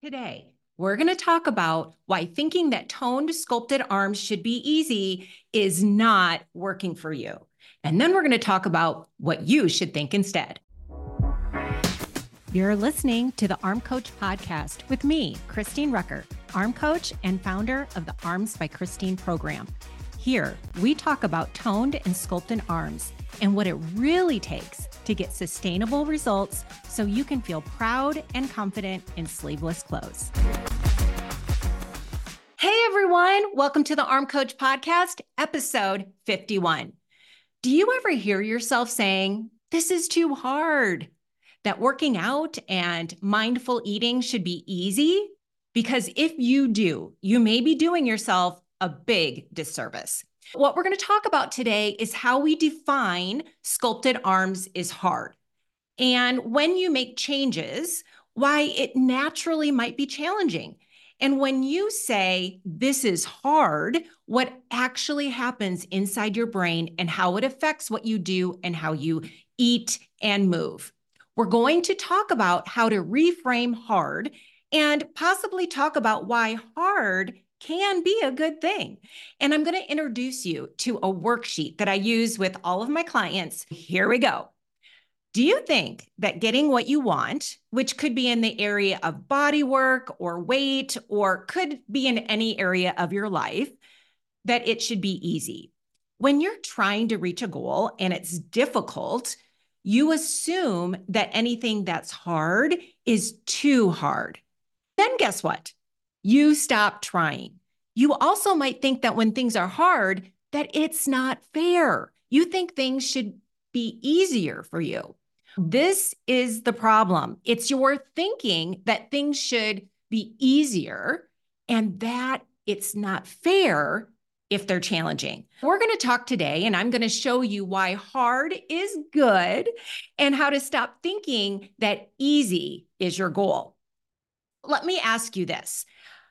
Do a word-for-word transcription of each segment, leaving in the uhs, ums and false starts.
Today, we're going to talk about why thinking that toned, sculpted arms should be easy is not working for you. And then we're going to talk about what you should think instead. You're listening to the Arm Coach podcast with me, Christine Rucker, Arm Coach and founder of the Arms by Christine program. Here, we talk about toned and sculpted arms and what it really takes to get sustainable results so you can feel proud and confident in sleeveless clothes. Hey everyone, welcome to the Arm Coach podcast, episode fifty-one. Do you ever hear yourself saying, this is too hard? That working out and mindful eating should be easy? Because if you do, you may be doing yourself a big disservice. What we're going to talk about today is how we define sculpted arms is hard. And when you make changes, why it naturally might be challenging. And when you say this is hard, what actually happens inside your brain and how it affects what you do and how you eat and move. We're going to talk about how to reframe hard and possibly talk about why hard can be a good thing. And I'm going to introduce you to a worksheet that I use with all of my clients. Here we go. Do you think that getting what you want, which could be in the area of body work or weight, or could be in any area of your life, that it should be easy? When you're trying to reach a goal and it's difficult, you assume that anything that's hard is too hard. Then guess what? You stop trying. You also might think that when things are hard, that it's not fair. You think things should be easier for you. This is the problem. It's your thinking that things should be easier and that it's not fair if they're challenging. We're going to talk today, and I'm going to show you why hard is good and how to stop thinking that easy is your goal. Let me ask you this.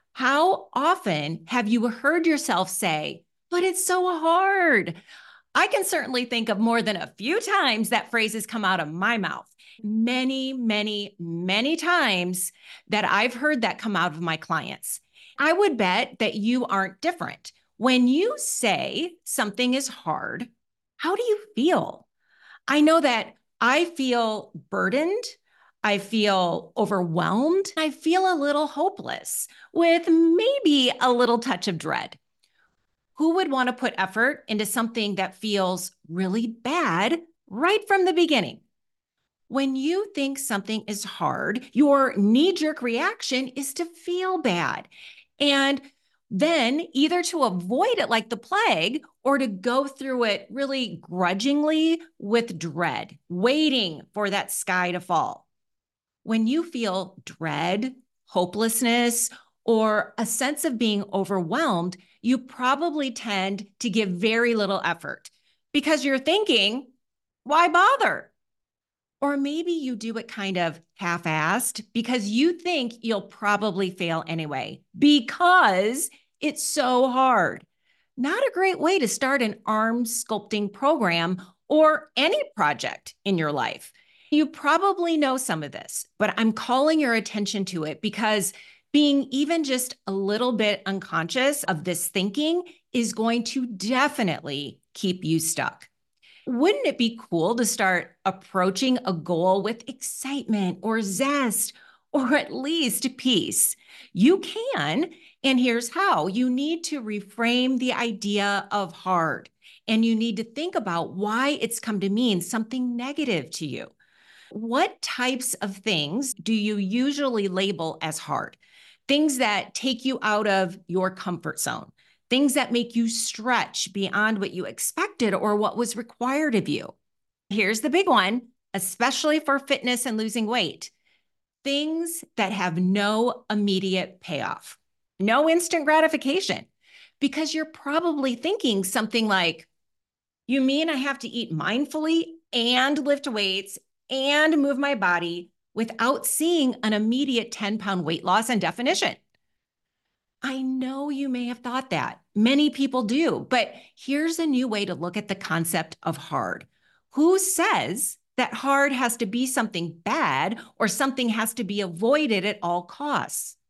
How often have you heard yourself say, but it's so hard? I can certainly think of more than a few times that phrase has come out of my mouth. Many, many, many times that I've heard that come out of my clients. I would bet that you aren't different. When you say something is hard, how do you feel? I know that I feel burdened. I feel overwhelmed. I feel a little hopeless with maybe a little touch of dread. Who would want to put effort into something that feels really bad right from the beginning? When you think something is hard, your knee-jerk reaction is to feel bad. And then either to avoid it like the plague or to go through it really grudgingly with dread, waiting for that sky to fall. When you feel dread, hopelessness, or a sense of being overwhelmed, you probably tend to give very little effort because you're thinking, why bother? Or maybe you do it kind of half-assed because you think you'll probably fail anyway because it's so hard. Not a great way to start an arm sculpting program or any project in your life. You probably know some of this, but I'm calling your attention to it because being even just a little bit unconscious of this thinking is going to definitely keep you stuck. Wouldn't it be cool to start approaching a goal with excitement or zest, or at least peace? You can, and here's how. You need to reframe the idea of hard, and you need to think about why it's come to mean something negative to you. What types of things do you usually label as hard? Things that take you out of your comfort zone, things that make you stretch beyond what you expected or what was required of you. Here's the big one, especially for fitness and losing weight. Things that have no immediate payoff, no instant gratification, because you're probably thinking something like, you mean I have to eat mindfully and lift weights and move my body without seeing an immediate ten pound weight loss and definition? I know you may have thought that. Many people do, but here's a new way to look at the concept of hard. Who says that hard has to be something bad or something has to be avoided at all costs?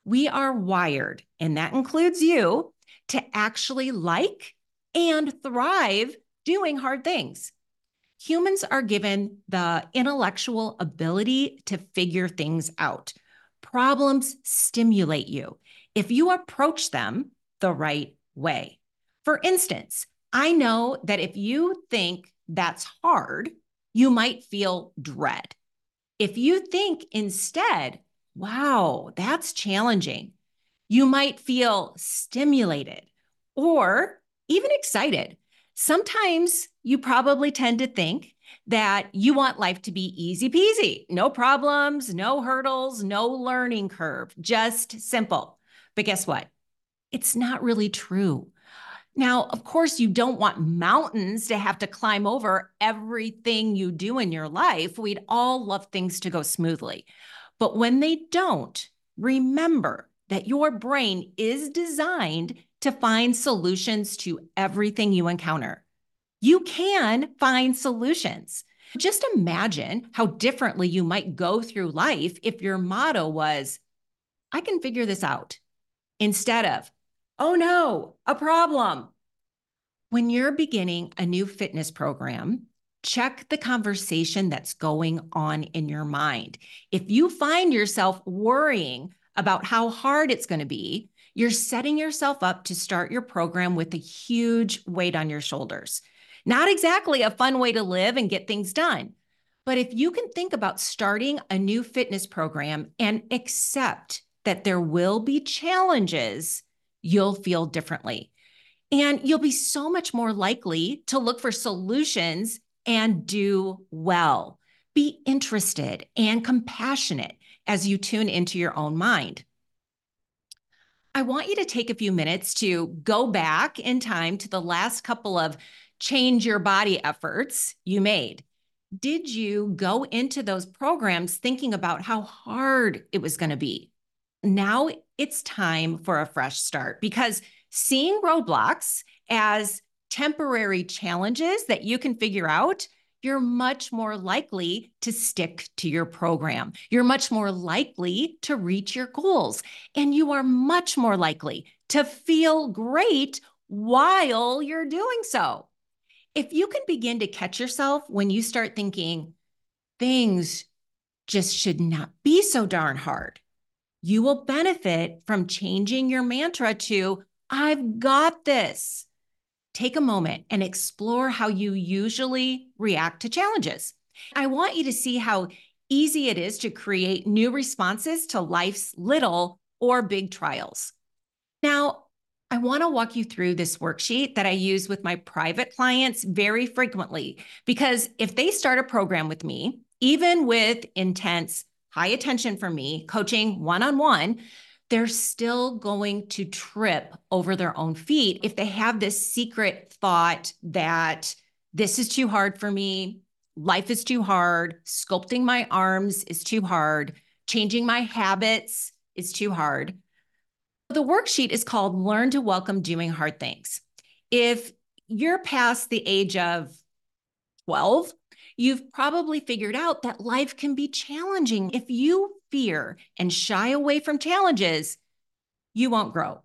We are wired, and that includes you, to actually like and thrive doing hard things. Humans are given the intellectual ability to figure things out. Problems stimulate you if you approach them the right way. For instance, I know that if you think that's hard, you might feel dread. If you think instead, wow, that's challenging, you might feel stimulated or even excited. Sometimes you probably tend to think that you want life to be easy peasy, no problems, no hurdles, no learning curve, just simple. But guess what? It's not really true. Now, of course, you don't want mountains to have to climb over everything you do in your life. We'd all love things to go smoothly. But when they don't, remember that your brain is designed to find solutions to everything you encounter. You can find solutions. Just imagine how differently you might go through life if your motto was, I can figure this out, instead of, oh no, a problem. When you're beginning a new fitness program, check the conversation that's going on in your mind. If you find yourself worrying about how hard it's going to be, you're setting yourself up to start your program with a huge weight on your shoulders. Not exactly a fun way to live and get things done. But if you can think about starting a new fitness program and accept that there will be challenges, you'll feel differently. And you'll be so much more likely to look for solutions and do well. Be interested and compassionate as you tune into your own mind. I want you to take a few minutes to go back in time to the last couple of change your body efforts you made. Did you go into those programs thinking about how hard it was going to be? Now it's time for a fresh start, because seeing roadblocks as temporary challenges that you can figure out, you're much more likely to stick to your program. You're much more likely to reach your goals, and you are much more likely to feel great while you're doing so. If you can begin to catch yourself when you start thinking things just should not be so darn hard, you will benefit from changing your mantra to, I've got this. Take a moment and explore how you usually react to challenges. I want you to see how easy it is to create new responses to life's little or big trials. Now, I want to walk you through this worksheet that I use with my private clients very frequently, because if they start a program with me, even with intense high attention from me, coaching one-on-one, they're still going to trip over their own feet if they have this secret thought that this is too hard for me, life is too hard, sculpting my arms is too hard, changing my habits is too hard. The worksheet is called Learn to Welcome Doing Hard Things. If you're past the age of twelve, you've probably figured out that life can be challenging. If you fear and shy away from challenges, you won't grow.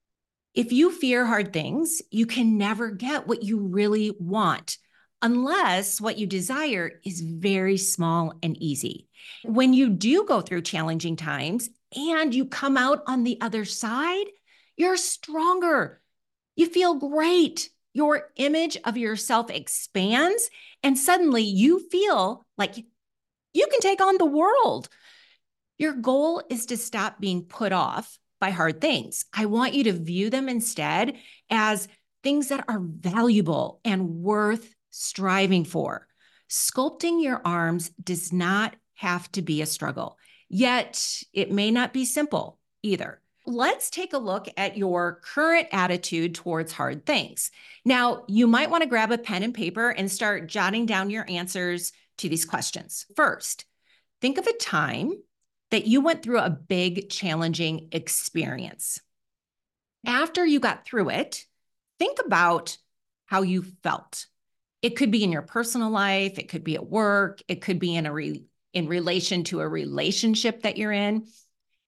If you fear hard things, you can never get what you really want, unless what you desire is very small and easy. When you do go through challenging times and you come out on the other side, you're stronger. You feel great. Your image of yourself expands, and suddenly you feel like you can take on the world. Your goal is to stop being put off by hard things. I want you to view them instead as things that are valuable and worth striving for. Sculpting your arms does not have to be a struggle, yet it may not be simple either. Let's take a look at your current attitude towards hard things. Now, you might want to grab a pen and paper and start jotting down your answers to these questions. First, think of a time that you went through a big, challenging experience. After you got through it, think about how you felt. It could be in your personal life, it could be at work, it could be in a re- in relation to a relationship that you're in.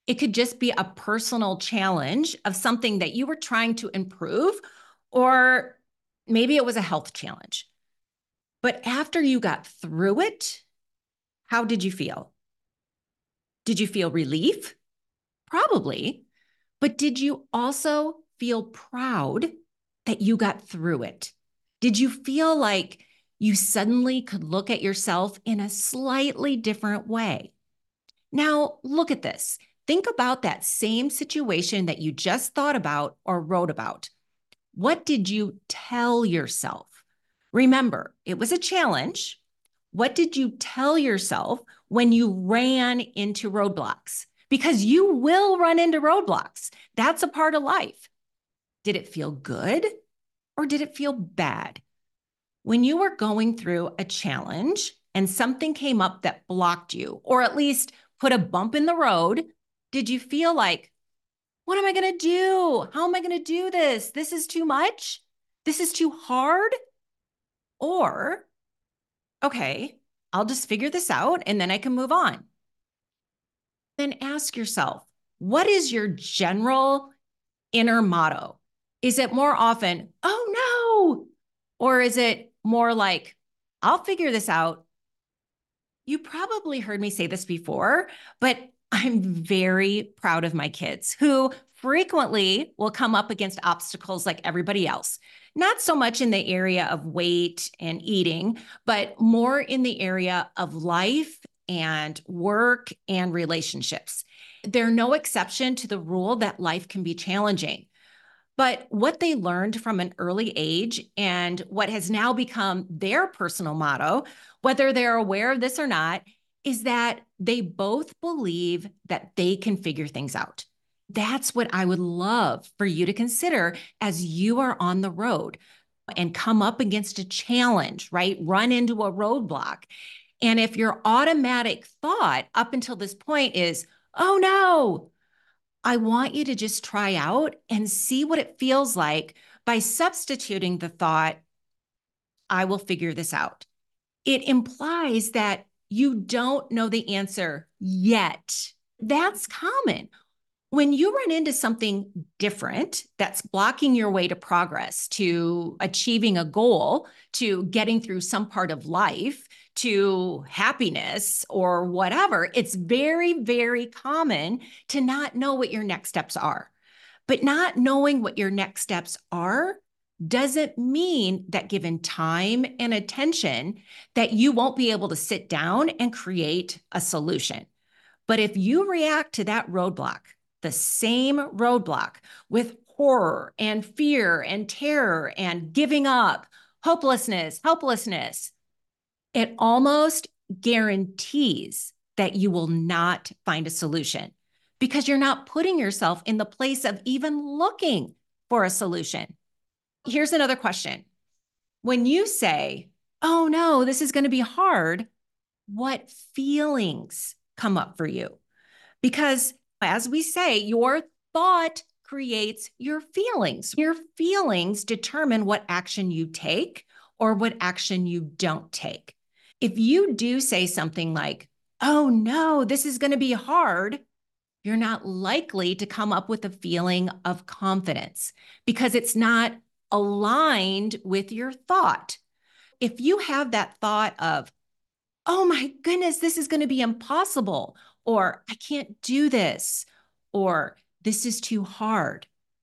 It could just be a personal challenge of something that you were trying to improve, or maybe it was a health challenge. But after you got through it, how did you feel? Did you feel relief? Probably. But did you also feel proud that you got through it? Did you feel like you suddenly could look at yourself in a slightly different way? Now, look at this. Think about that same situation that you just thought about or wrote about. What did you tell yourself? Remember, it was a challenge. What did you tell yourself when you ran into roadblocks? Because you will run into roadblocks. That's a part of life. Did it feel good or did it feel bad? When you were going through a challenge and something came up that blocked you, or at least put a bump in the road, did you feel like, what am I going to do? How am I going to do this? This is too much. This is too hard. Or, okay, I'll just figure this out and then I can move on. Then ask yourself, what is your general inner motto? Is it more often, oh no? Or is it more like, I'll figure this out? You probably heard me say this before, but I'm very proud of my kids who frequently will come up against obstacles like everybody else. Not so much in the area of weight and eating, but more in the area of life and work and relationships. They're no exception to the rule that life can be challenging. But what they learned from an early age and what has now become their personal motto, whether they're aware of this or not, is that they both believe that they can figure things out. That's what I would love for you to consider as you are on the road and come up against a challenge, right? Run into a roadblock. And if your automatic thought up until this point is, oh no, I want you to just try out and see what it feels like by substituting the thought, I will figure this out. It implies that you don't know the answer yet. That's common. When you run into something different that's blocking your way to progress, to achieving a goal, to getting through some part of life, to happiness or whatever, it's very, very common to not know what your next steps are. But not knowing what your next steps are doesn't mean that given time and attention that you won't be able to sit down and create a solution. But if you react to that roadblock, the same roadblock with horror and fear and terror and giving up, hopelessness, helplessness, it almost guarantees that you will not find a solution because you're not putting yourself in the place of even looking for a solution. Here's another question. When you say, oh no, this is going to be hard, what feelings come up for you? Because as we say, your thought creates your feelings. Your feelings determine what action you take or what action you don't take. If you do say something like, oh no, this is going to be hard, you're not likely to come up with a feeling of confidence because it's not aligned with your thought. If you have that thought of, oh my goodness, this is going to be impossible, or I can't do this, or this is too hard.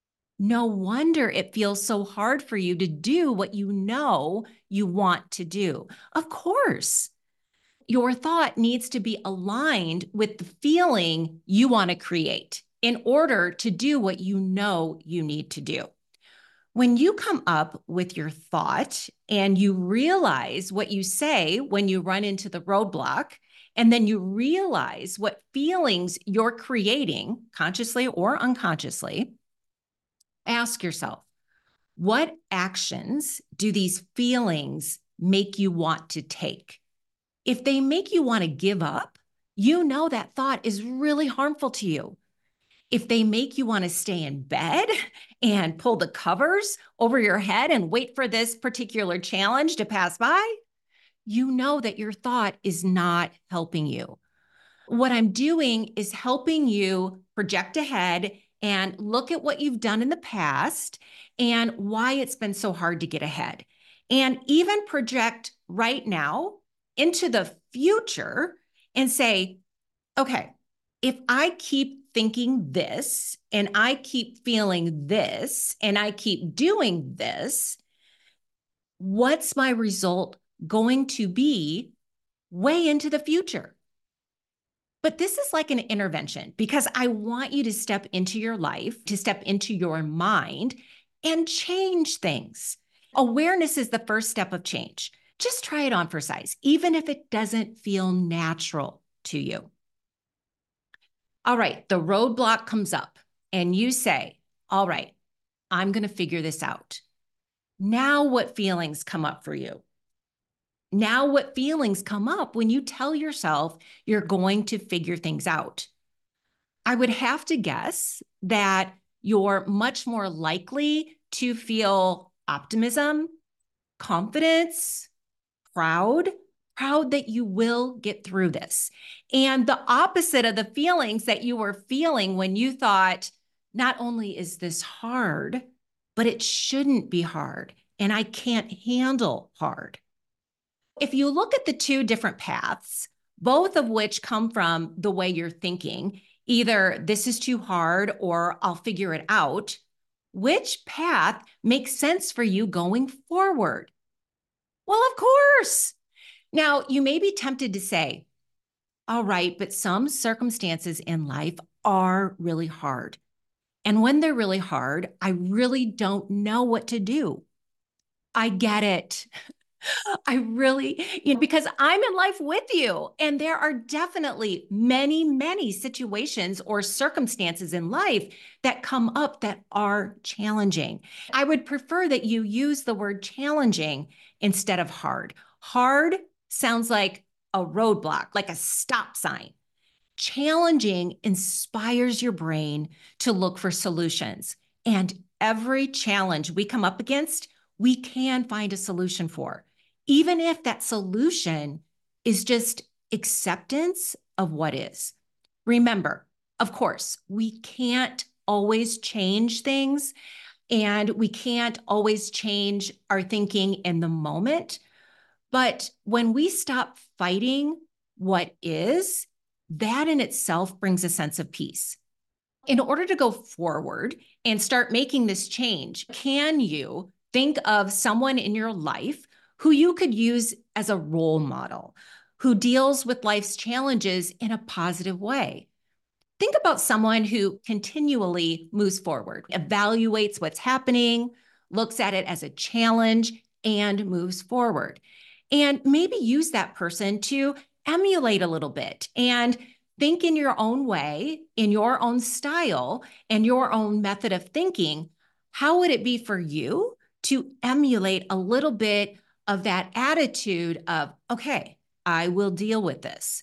No wonder it feels so hard for you to do what you know you want to do. Of course, your thought needs to be aligned with the feeling you want to create in order to do what you know you need to do. When you come up with your thought and you realize what you say when you run into the roadblock, and then you realize what feelings you're creating, consciously or unconsciously, ask yourself, what actions do these feelings make you want to take? If they make you want to give up, you know that thought is really harmful to you. If they make you want to stay in bed and pull the covers over your head and wait for this particular challenge to pass by, you know that your thought is not helping you. What I'm doing is helping you project ahead and look at what you've done in the past and why it's been so hard to get ahead. And even project right now into the future and say, okay, if I keep thinking this and I keep feeling this and I keep doing this, what's my result going to be way into the future? But this is like an intervention because I want you to step into your life, to step into your mind and change things. Awareness is the first step of change. Just try it on for size, even if it doesn't feel natural to you. All right, the roadblock comes up and you say, all right, I'm going to figure this out. Now, what feelings come up for you? Now, what feelings come up when you tell yourself you're going to figure things out? I would have to guess that you're much more likely to feel optimism, confidence, proud, proud that you will get through this. And the opposite of the feelings that you were feeling when you thought, not only is this hard, but it shouldn't be hard, and I can't handle hard. If you look at the two different paths, both of which come from the way you're thinking, either this is too hard or I'll figure it out, which path makes sense for you going forward? Well, of course. Now, you may be tempted to say, all right, but some circumstances in life are really hard. And when they're really hard, I really don't know what to do. I get it. I really, you know, because I'm in life with you. And there are definitely many, many situations or circumstances in life that come up that are challenging. I would prefer that you use the word challenging instead of hard. Hard sounds like a roadblock, like a stop sign. Challenging inspires your brain to look for solutions. And every challenge we come up against, we can find a solution for, even if that solution is just acceptance of what is. Remember, of course, we can't always change things, and we can't always change our thinking in the moment. But when we stop fighting what is, that in itself brings a sense of peace. In order to go forward and start making this change, can you think of someone in your life who you could use as a role model, who deals with life's challenges in a positive way? Think about someone who continually moves forward, evaluates what's happening, looks at it as a challenge, and moves forward. And maybe use that person to emulate a little bit and think in your own way, in your own style, and your own method of thinking. How would it be for you to emulate a little bit of that attitude of, okay, I will deal with this?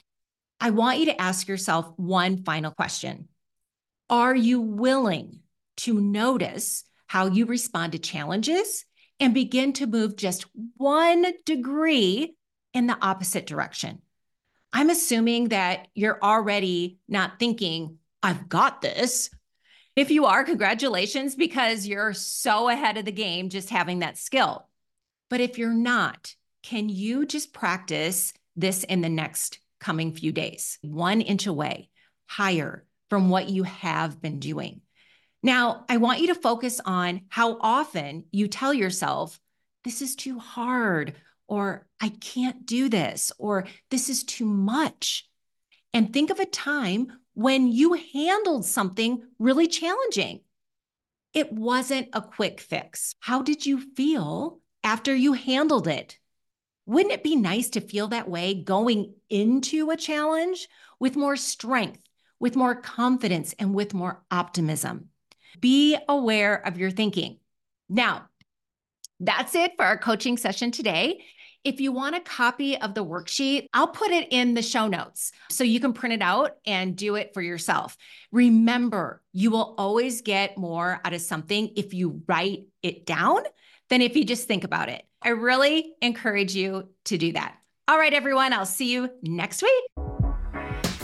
I want you to ask yourself one final question. Are you willing to notice how you respond to challenges and begin to move just one degree in the opposite direction? I'm assuming that you're already not thinking, I've got this. If you are, congratulations, because you're so ahead of the game just having that skill. But if you're not, can you just practice this in the next coming few days, one inch away, higher from what you have been doing? Now, I want you to focus on how often you tell yourself, this is too hard, or I can't do this, or this is too much. And think of a time when you handled something really challenging. It wasn't a quick fix. How did you feel after you handled it? Wouldn't it be nice to feel that way going into a challenge with more strength, with more confidence, and with more optimism? Be aware of your thinking. Now, that's it for our coaching session today. If you want a copy of the worksheet, I'll put it in the show notes so you can print it out and do it for yourself. Remember, you will always get more out of something if you write it down than if you just think about it. I really encourage you to do that. All right, everyone, I'll see you next week.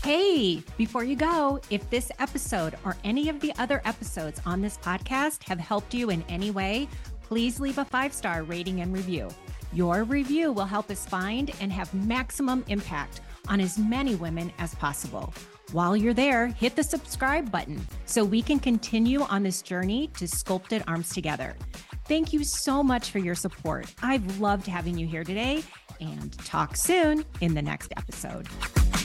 Hey, before you go, if this episode or any of the other episodes on this podcast have helped you in any way, please leave a five-star rating and review. Your review will help us find and have maximum impact on as many women as possible. While you're there, hit the subscribe button so we can continue on this journey to sculpted arms together. Thank you so much for your support. I've loved having you here today, and talk soon in the next episode.